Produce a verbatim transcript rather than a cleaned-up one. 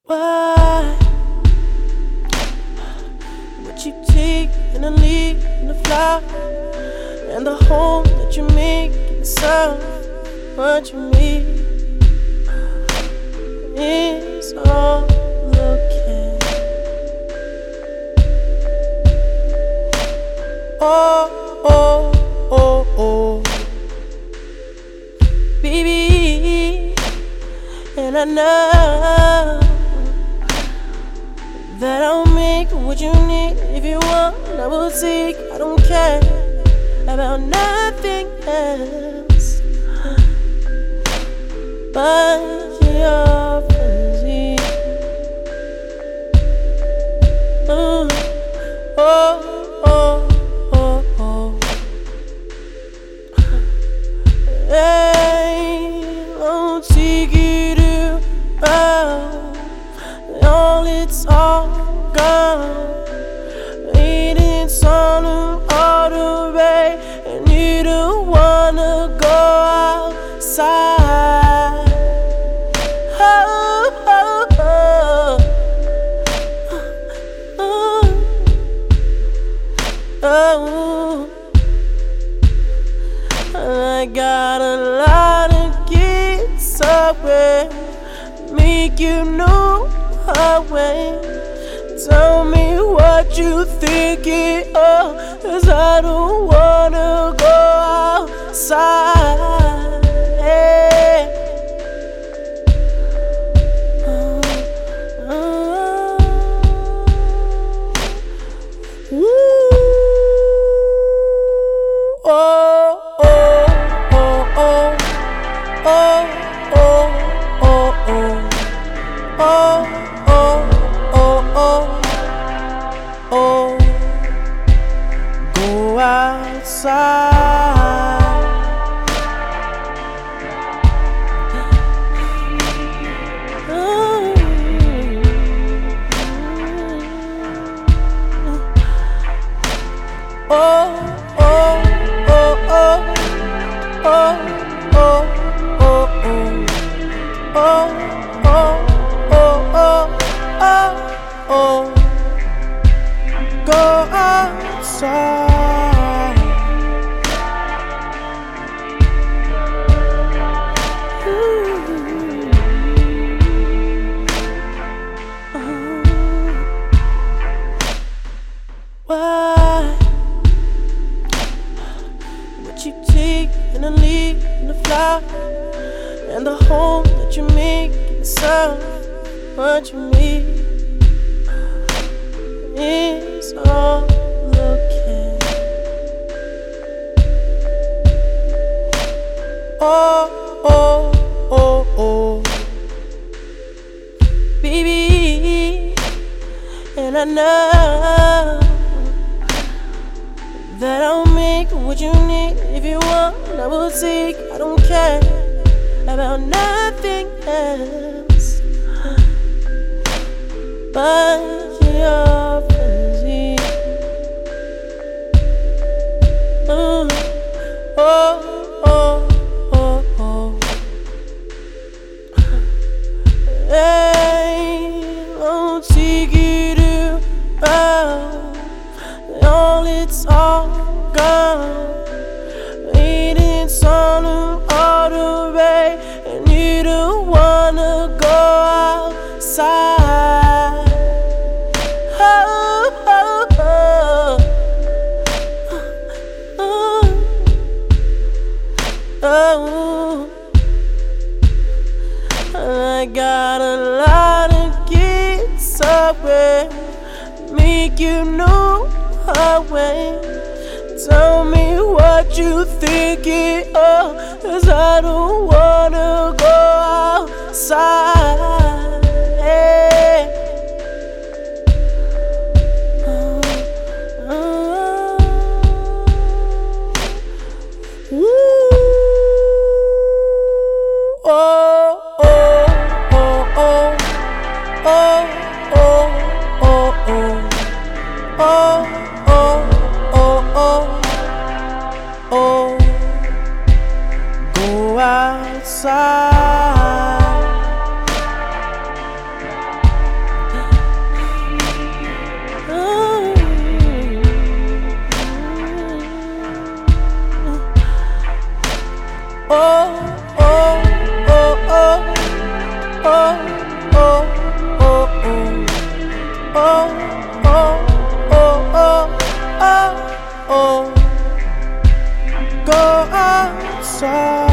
Why would you take and a leave and a fly and the home that you make inside what you need is all okay. Oh, oh, oh, oh, baby, and I know that I'll make what you need. If you want, I will take. I don't care about nothing else but your physique. Oh, oh, oh, oh, oh. Hey, I'll take it out. All it's all gone. It's on all the way, and you don't wanna go outside. Oh, oh, oh, oh, oh. I got a lot of kids away, make you know away. Tell me what you thinking of, 'cause I don't wanna go outside. Hey. Oh, oh, oh. Oh, oh, oh, oh, oh, oh, oh, oh, oh, oh, go outside. Oh, oh, oh, oh, oh, oh, oh, oh, oh, oh, oh, oh, oh. Go outside. Ooh. Oh. Why would you take and a leave and a fly and the home that you make inside what you need is all okay. Oh, oh, oh, oh, baby, and I know that I'll make what you need. If you want, I will take. I don't care about nothing else but your physique. Oh, oh, oh, oh, oh. Hey, I'll take it out. All it's all gone. It's on all the way, and you don't wanna go outside. Oh, oh, oh, oh, oh. I got a lot of kids away, make you know away. Tell me what you thinking of, 'cause I don't wanna go outside. Hey. Oh, oh, oh. Oh, oh, oh, oh, oh, oh, oh, oh, oh, oh, oh, oh, go outside. oh, oh, oh, oh, oh, oh, oh, oh. Go outside.